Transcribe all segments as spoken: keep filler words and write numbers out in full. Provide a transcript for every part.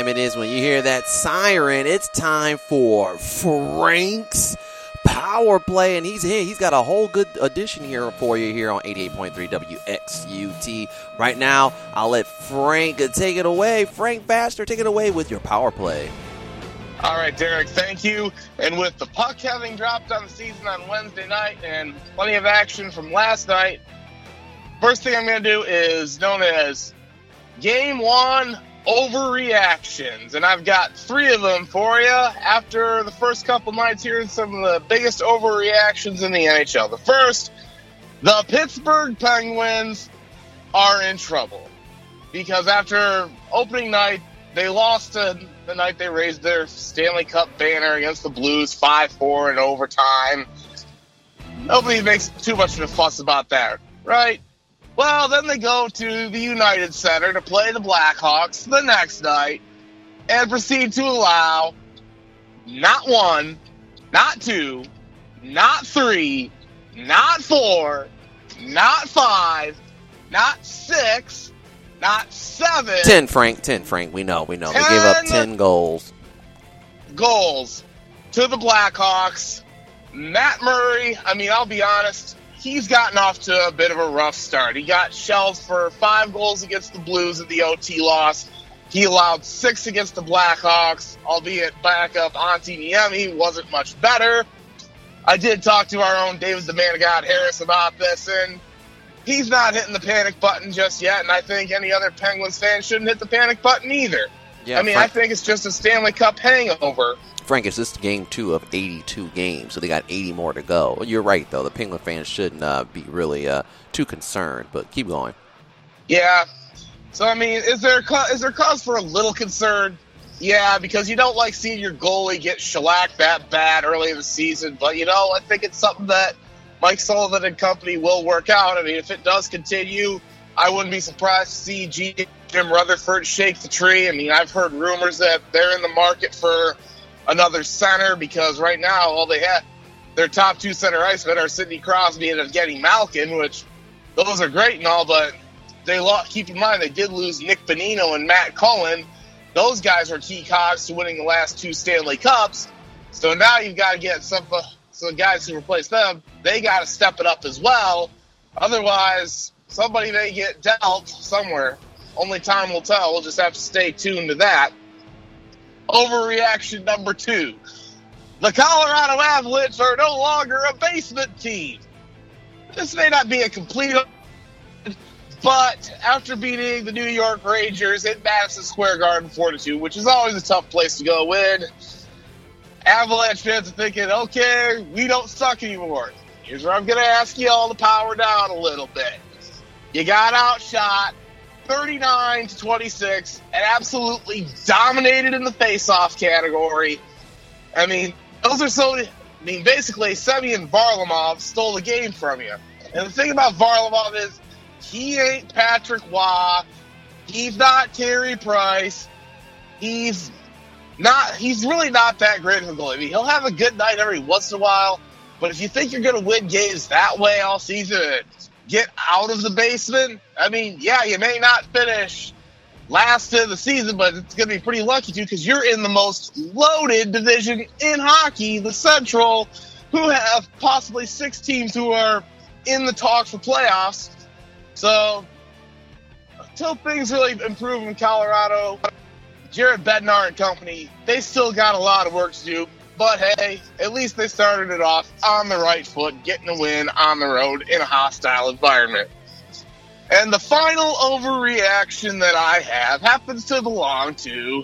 time it is when you hear that siren. It's time for Frank's Power Play, and he's here. He's got a whole good addition here for you here on eighty-eight point three W X U T. Right now, I'll let Frank take it away. Frank Baxter, take it away with your Power Play. All right, Derek, thank you. And with the puck having dropped on the season on Wednesday night and plenty of action from last night, first thing I'm going to do is known as Game One Overreactions. And I've got three of them for you after the first couple nights here, some of the biggest overreactions in the N H L. The first, the Pittsburgh Penguins are in trouble because after opening night, they lost to the night they raised their Stanley Cup banner against the Blues five four in overtime. Nobody makes too much of a fuss about that, right? Well, then they go to the United Center to play the Blackhawks the next night and proceed to allow not one, not two, not three, not four, not five, not six, not seven. Ten, Frank. Ten, Frank. We know. We know. They gave up ten goals. Goals to the Blackhawks. Matt Murray, I mean, I'll be honest, he's gotten off to a bit of a rough start. He got shelled for five goals against the Blues in the O T loss. He allowed six against the Blackhawks, albeit backup Antti Niemi wasn't much better. I did talk to our own David the Man of God Harris about this, and he's not hitting the panic button just yet, and I think any other Penguins fan shouldn't hit the panic button either. Yeah, I mean, Frank, I think it's just a Stanley Cup hangover. Frank, it's just game two of eighty-two games, so they got eighty more to go. You're right, though. The Penguin fans shouldn't uh, be really uh, too concerned, but keep going. Yeah. So, I mean, is there is there cause for a little concern? Yeah, because you don't like seeing your goalie get shellacked that bad early in the season, but, you know, I think it's something that Mike Sullivan and company will work out. I mean, if it does continue, I wouldn't be surprised to see G- Jim Rutherford shake the tree. I mean, I've heard rumors that they're in the market for another center because right now all they have, their top two center icemen are Sidney Crosby and Evgeny Malkin, which those are great and all, but they lost, keep in mind they did lose Nick Bonino and Matt Cullen. Those guys are key cogs to winning the last two Stanley Cups. So now you've got to get some... So the guys who replace them, they got to step it up as well. Otherwise, somebody may get dealt somewhere. Only time will tell. We'll just have to stay tuned to that. Overreaction number two. The Colorado Avalanche are no longer a basement team. This may not be a complete... But after beating the New York Rangers at Madison Square Garden four to two, which is always a tough place to go win, Avalanche fans are thinking, okay, we don't suck anymore. Here's where I'm going to ask you all to power down a little bit. You got outshot thirty-nine to twenty-six and absolutely dominated in the face-off category. I mean, those are so... I mean, basically, Semyon Varlamov stole the game from you. And the thing about Varlamov is he ain't Patrick Waugh. He's not Carey Price. He's... Not, he's really not that great of a goalie. I mean, he'll have a good night every once in a while, but if you think you're going to win games that way all season and get out of the basement, I mean, yeah, you may not finish last in the season, but it's going to be pretty lucky to because you're in the most loaded division in hockey, the Central, who have possibly six teams who are in the talks for playoffs. So until things really improve in Colorado, Jared Bednar and company, they still got a lot of work to do. But, hey, at least they started it off on the right foot, getting a win on the road in a hostile environment. And the final overreaction that I have happens to belong to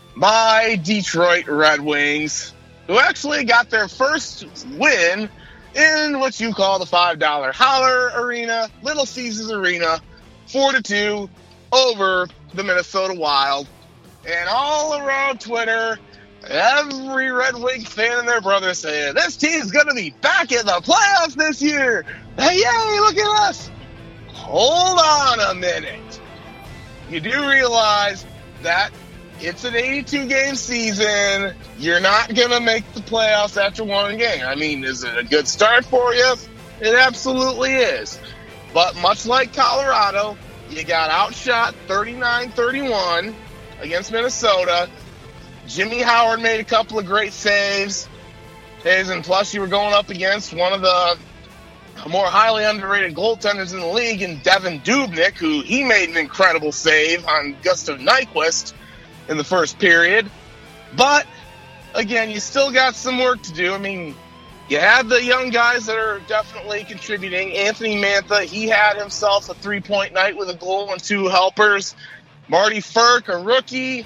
my Detroit Red Wings, who actually got their first win in what you call the five dollar Holler Arena, Little Caesars Arena, four to two over the Minnesota Wild. And all around Twitter, every Red Wing fan and their brother saying, this team's going to be back in the playoffs this year. Hey, yay, look at us. Hold on a minute. You do realize that it's an eighty-two game season. You're not going to make the playoffs after one game. I mean, is it a good start for you? It absolutely is. But much like Colorado, you got outshot thirty-nine thirty-one. against Minnesota. Jimmy Howard made a couple of great saves. And plus, you were going up against one of the more highly underrated goaltenders in the league, in Devin Dubnyk, who he made an incredible save on Gustav Nyquist in the first period. But, again, you still got some work to do. I mean, you had the young guys that are definitely contributing. Anthony Mantha, he had himself a three-point night with a goal and two helpers. Marty Ferk, a rookie,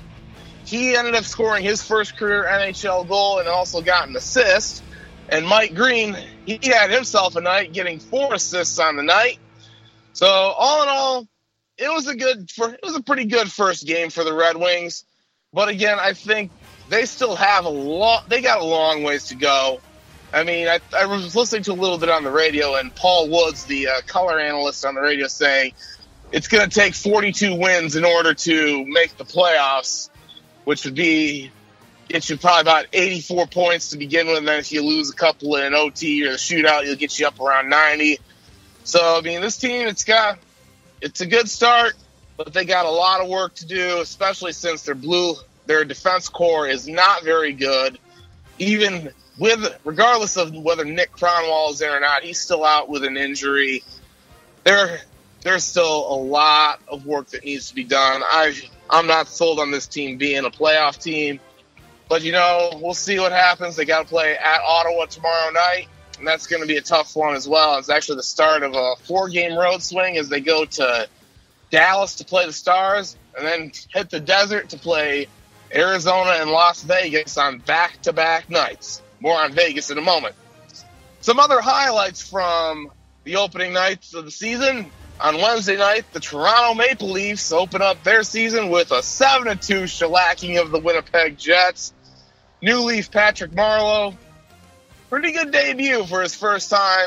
he ended up scoring his first career N H L goal and also got an assist. And Mike Green, he had himself a night, getting four assists on the night. So all in all, it was a good, for, it was a pretty good first game for the Red Wings. But again, I think they still have a lot. They got a long ways to go. I mean, I, I was listening to a little bit on the radio, and Paul Woods, the uh, color analyst on the radio, saying it's going to take forty-two wins in order to make the playoffs, which would be, get you probably about eighty-four points to begin with, and then if you lose a couple in O T or the shootout, it'll get you up around ninety. So, I mean, this team, it's got, it's a good start, but they got a lot of work to do, especially since their blue, their defense core is not very good. Even with, regardless of whether Nick Cronwall is there or not, he's still out with an injury. There, there's still a lot of work that needs to be done. I, I'm not sold on this team being a playoff team. But, you know, we'll see what happens. They got to play at Ottawa tomorrow night, and that's going to be a tough one as well. It's actually the start of a four-game road swing as they go to Dallas to play the Stars and then hit the desert to play Arizona and Las Vegas on back-to-back nights. More on Vegas in a moment. Some other highlights from the opening nights of the season. On Wednesday night, the Toronto Maple Leafs open up their season with a seven to two shellacking of the Winnipeg Jets. New Leaf Patrick Marleau, pretty good debut for his first time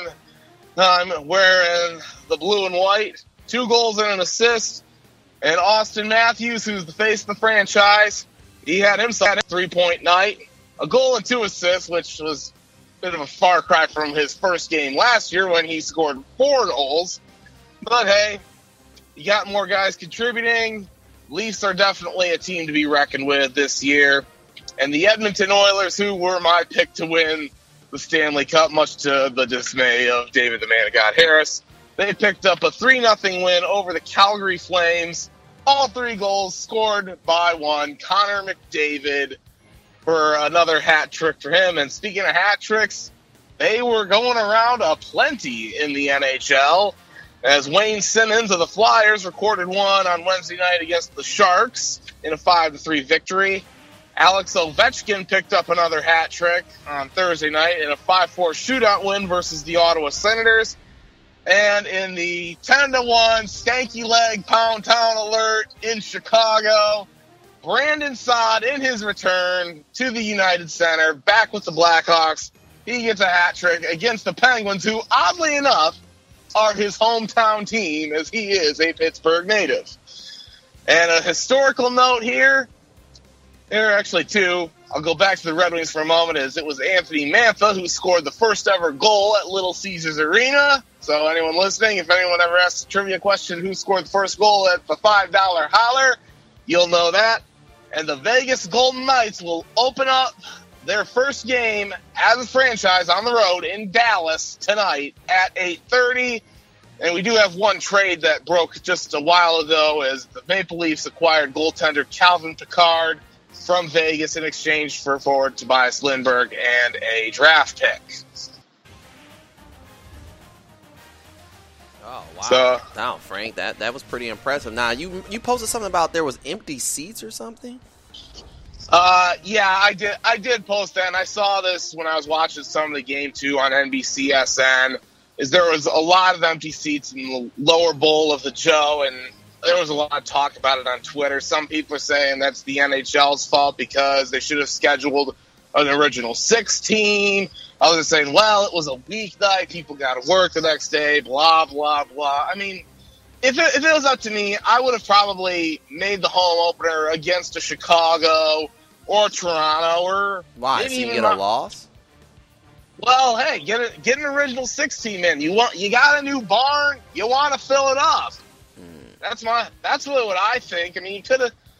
um, wearing the blue and white. Two goals and an assist. And Austin Matthews, who's the face of the franchise, he had himself a three-point night. A goal and two assists, which was a bit of a far cry from his first game last year when he scored four goals. But, hey, you got more guys contributing. Leafs are definitely a team to be reckoned with this year. And the Edmonton Oilers, who were my pick to win the Stanley Cup, much to the dismay of David the Man of God Harris, they picked up a three nothing win over the Calgary Flames. All three goals scored by one, Connor McDavid, for another hat trick for him. And speaking of hat tricks, they were going around aplenty in the N H L, as Wayne Simmons of the Flyers recorded one on Wednesday night against the Sharks in a five to three victory. Alex Ovechkin picked up another hat trick on Thursday night in a five four shootout win versus the Ottawa Senators. And in the ten to one stanky leg pound town alert in Chicago, Brandon Saad, in his return to the United Center, back with the Blackhawks, he gets a hat trick against the Penguins, who, oddly enough, are his hometown team, as he is a Pittsburgh native. And a historical note here, there are actually two. I'll go back to the Red Wings for a moment, as it was Anthony Mantha who scored the first ever goal at Little Caesars Arena. So anyone listening, if anyone ever asks a trivia question, who scored the first goal at the five dollar holler, you'll know that. And the Vegas Golden Knights will open up their first game as a franchise on the road in Dallas tonight at eight thirty. And we do have one trade that broke just a while ago, as the Maple Leafs acquired goaltender Calvin Pickard from Vegas in exchange for forward Tobias Lindbergh and a draft pick. Oh, wow. So, wow, Frank, that, that was pretty impressive. Now, you you posted something about there was empty seats or something? Uh, yeah, I did I did post that, and I saw this when I was watching some of the game, too, on N B C S N, is there was a lot of empty seats in the lower bowl of the Joe, and there was a lot of talk about it on Twitter. Some people are saying that's the N H L's fault because they should have scheduled an original sixteen. Others are saying, well, it was a weeknight, people got to work the next day, blah, blah, blah. I mean, if it, if it was up to me, I would have probably made the home opener against a Chicago or Toronto or why? So you get a loss? Well, hey, get a, get an original sixteen in. You want you got a new barn, you want to fill it up. That's my. That's really what I think. I mean, you could have.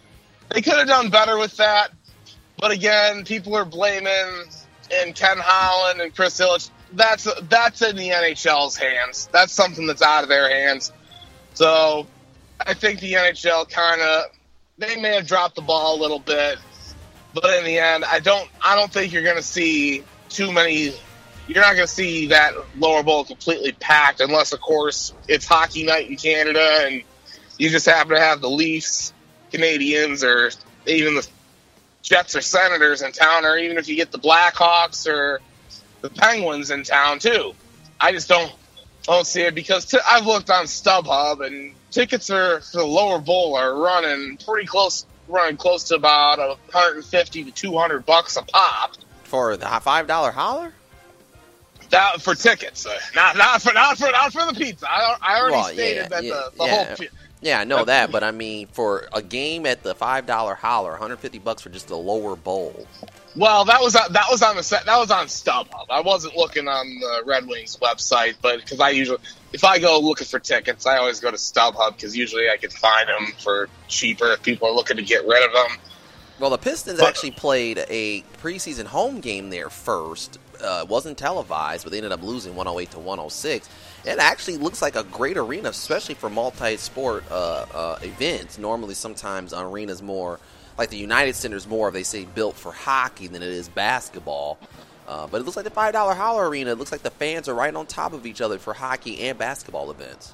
they could have done better with that. But again, people are blaming and Ken Holland and Chris Ilitch. That's that's in the N H L's hands. That's something that's out of their hands. So I think the N H L kind of, they may have dropped the ball a little bit, but in the end, I don't I don't think you're going to see too many. You're not going to see that lower bowl completely packed unless, of course, it's hockey night in Canada and you just happen to have the Leafs, Canadians, or even the Jets or Senators in town, or even if you get the Blackhawks or the Penguins in town too. I just don't don't see it because t- I've looked on StubHub and tickets are for the lower bowl are running pretty close, running close to about one hundred fifty to two hundred bucks a pop for the five dollar holler. That for tickets, uh, not not for not for not for the pizza. I, I already well, stated yeah, that yeah, the, the yeah. whole. Yeah, I know that, but I mean, for a game at the five dollar holler, one hundred fifty bucks for just the lower bowl. Well, that was on, that was on the set. That was on StubHub. I wasn't looking on the Red Wings website, but because I usually, if I go looking for tickets, I always go to StubHub because usually I can find them for cheaper if people are looking to get rid of them. Well, the Pistons but, actually played a preseason home game there first. Uh, it wasn't televised, but they ended up losing one oh eight to one oh six. It actually looks like a great arena, especially for multi-sport uh, uh, events. Normally, sometimes an arena's more, like the United Center's more, they say, built for hockey than it is basketball. Uh, but it looks like the five dollar holler arena. It looks like the fans are right on top of each other for hockey and basketball events.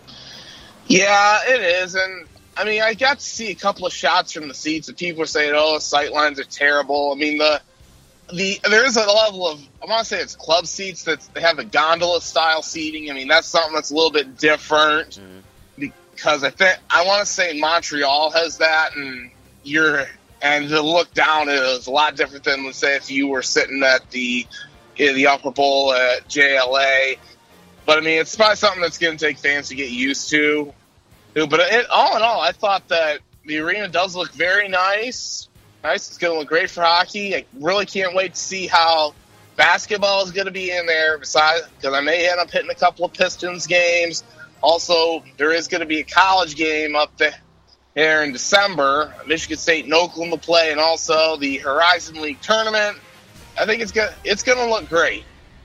Yeah, it is. And, I mean, I got to see a couple of shots from the seats, and people are saying, oh, the sight lines are terrible. I mean, the... The there is a level of, I want to say it's club seats that they have the gondola style seating. I mean, that's something that's a little bit different mm-hmm. because I think I want to say Montreal has that, and you're and to look down is a lot different than let's say if you were sitting at the in the upper bowl at J L A. But I mean, it's probably something that's going to take fans to get used to. But it, all in all, I thought that the arena does look very nice. Nice. It's going to look great for hockey. I really can't wait to see how basketball is going to be in there. Besides, because I may end up hitting a couple of Pistons games. Also, there is going to be a college game up there in December. Michigan State and Oakland will play, and also the Horizon League tournament. I think it's going it's going to look great.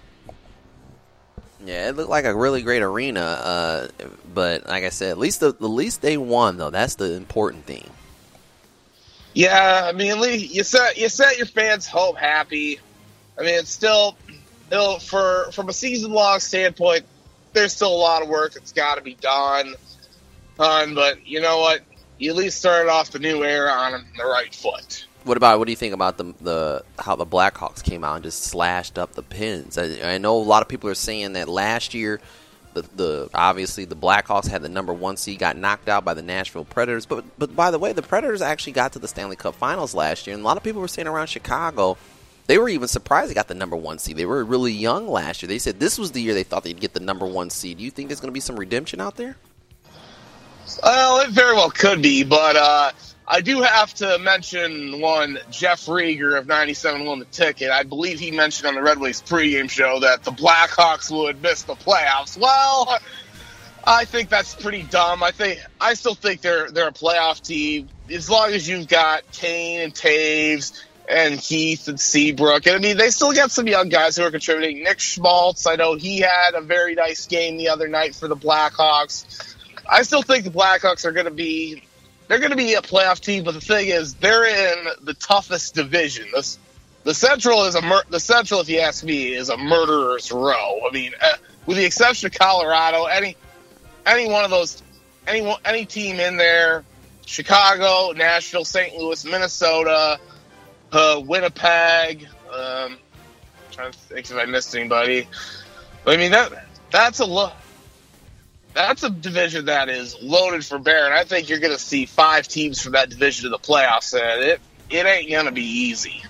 Yeah, it looked like a really great arena. Uh, but like I said, at least the, at least they won though. That's the important thing. Yeah, I mean, you set you set your fans' hope happy. I mean, it's still, it'll, for from a season-long standpoint, there's still a lot of work that's got to be done. Um, but you know what? You at least started off the new era on the right foot. What about what do you think about the the how the Blackhawks came out and just slashed up the Pens? I, I know a lot of people are saying that last year. The, the obviously the Blackhawks had the number one seed, got knocked out by the Nashville Predators. But but by the way, the Predators actually got to the Stanley Cup Finals last year, and a lot of people were saying around Chicago, they were even surprised they got the number one seed. They were really young last year. They said this was the year they thought they'd get the number one seed. Do you think there's going to be some redemption out there? Well, it very well could be, but uh, I do have to mention one, Jeff Rieger of ninety-seven won the ticket. I believe he mentioned on the Red Wings pregame show that the Blackhawks would miss the playoffs. Well, I think that's pretty dumb. I think I still think they're they're a playoff team as long as you've got Kane and Taves and Heath and Seabrook. And I mean, they still got some young guys who are contributing. Nick Schmaltz, I know he had a very nice game the other night for the Blackhawks. I still think the Blackhawks are going to be they're going to be a playoff team, but the thing is, they're in the toughest division. The, the Central is a mur- the Central, if you ask me, is a murderer's row. I mean, uh, with the exception of Colorado, any any one of those any any team in there, Chicago, Nashville, Saint Louis, Minnesota, uh, Winnipeg. Um, I'm trying to think if I missed anybody. But, I mean that that's a look. That's a division that is loaded for bear, and I think you're going to see five teams from that division in the playoffs, and it it ain't going to be easy.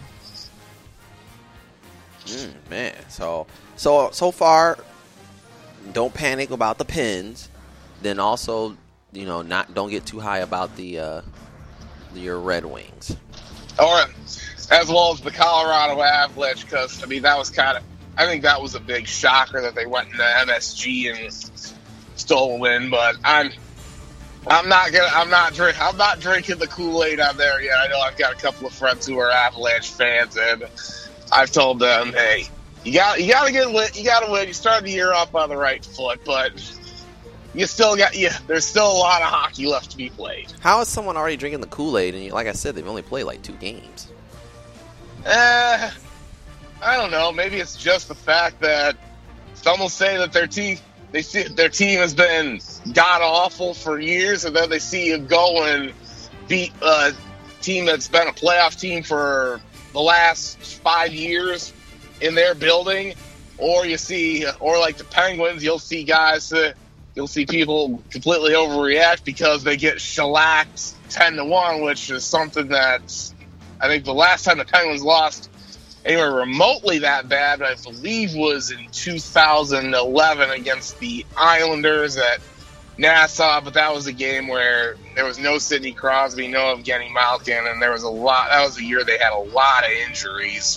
Mm, man, so so so far, don't panic about the Pens. Then also, you know, not don't get too high about the uh, your Red Wings, or as well as the Colorado Avalanche, because I mean that was kind of I think that was a big shocker that they went into M S G and stole a win, but I'm I'm not gonna. I'm not drink. I'm not drinking the Kool-Aid on there yet. I know I've got a couple of friends who are Avalanche fans, and I've told them, "Hey, you got you got to get lit. You got to win. You started the year off on the right foot, but you still got yeah. There's still a lot of hockey left to be played." How is someone already drinking the Kool-Aid? And you, like I said, they've only played like two games. Uh, I don't know. Maybe it's just the fact that some will say that their team, they see their team has been god awful for years, and then they see you go and beat a team that's been a playoff team for the last five years in their building. Or you see, or like the Penguins, you'll see guys, uh, you'll see people completely overreact because they get shellacked ten to one, which is something that's, I think the last time the Penguins lost anywhere remotely that bad, I believe, was in two thousand eleven against the Islanders at Nassau, but that was a game where there was no Sidney Crosby, no Evgeny Malkin, and there was a lot, that was a year they had a lot of injuries.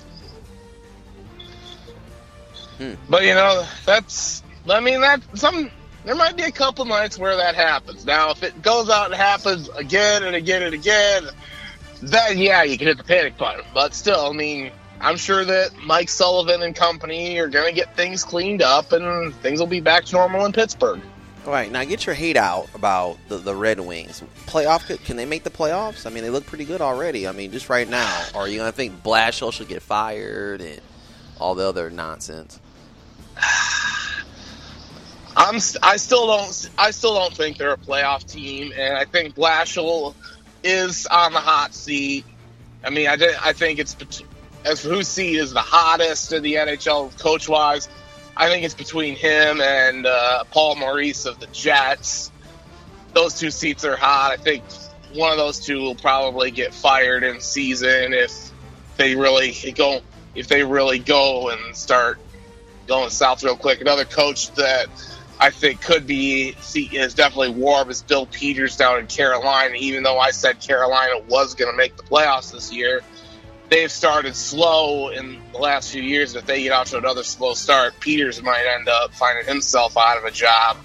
Hmm. But, you know, that's, I mean, that, some, there might be a couple nights where that happens. Now, if it goes out and happens again and again and again, then, yeah, you can hit the panic button. But still, I mean, I'm sure that Mike Sullivan and company are going to get things cleaned up and things will be back to normal in Pittsburgh. All right, now get your hate out about the, the Red Wings. Playoff, can they make the playoffs? I mean, they look pretty good already. I mean, just right now. Or are you going to think Blashill should get fired and all the other nonsense? I'm I still don't I still don't think they're a playoff team, and I think Blashill is on the hot seat. I mean, I did, I think it's as for whose seat is the hottest in the N H L coach wise. I think it's between him and uh, Paul Maurice of the Jets. Those two seats are hot. I think one of those two will probably get fired in season if they really go if they really go and start going south real quick. Another coach that I think could be is definitely warm is Bill Peters down in Carolina. Even though I said Carolina was going to make the playoffs this year, they've started slow in the last few years. If they get out to another slow start, Peters might end up finding himself out of a job.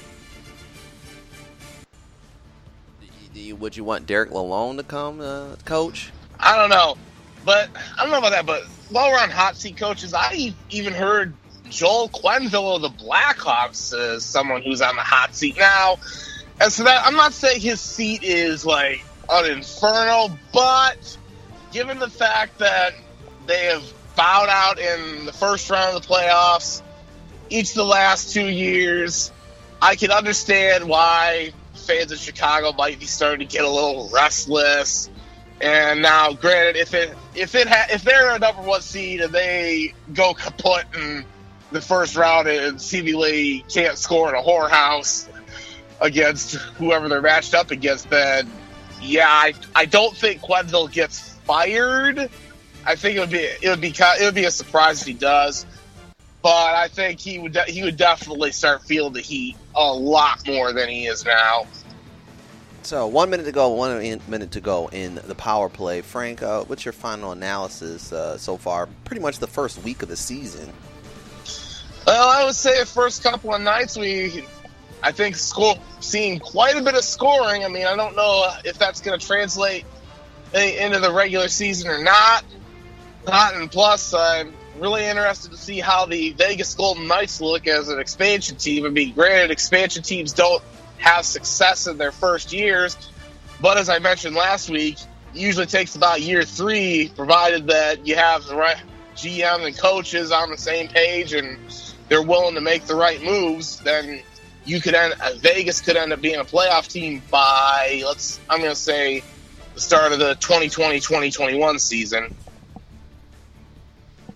Would you want Derek Lalonde to come uh, coach? I don't know. But I don't know about that. But while we're on hot seat coaches, I even heard Joel Quenneville of the Blackhawks is someone who's on the hot seat now. And so that, I'm not saying his seat is like an inferno, but given the fact that they have bowed out in the first round of the playoffs each of the last two years, I can understand why fans of Chicago might be starting to get a little restless. And now, granted, if it if it ha- if they're a number one seed and they go kaput in the first round and seemingly can't score in a whorehouse against whoever they're matched up against, then yeah, I, I don't think Quenneville gets fired. I think it would be it would be it would be a surprise if he does, but I think he would de- he would definitely start feeling the heat a lot more than he is now. So one minute to go, one minute to go in the power play. Frank, uh, what's your final analysis uh, so far? Pretty much the first week of the season. Well, I would say the first couple of nights we, I think, score, seeing quite a bit of scoring. I mean, I don't know if that's going to translate into the regular season or not. Not, and plus, I'm really interested to see how the Vegas Golden Knights look as an expansion team. I mean, granted, expansion teams don't have success in their first years, but as I mentioned last week, it usually takes about year three, provided that you have the right G M and coaches on the same page and they're willing to make the right moves. Then you could end, uh, Vegas could end up being a playoff team by, let's, I'm going to say, the start of the twenty twenty twenty twenty-one season.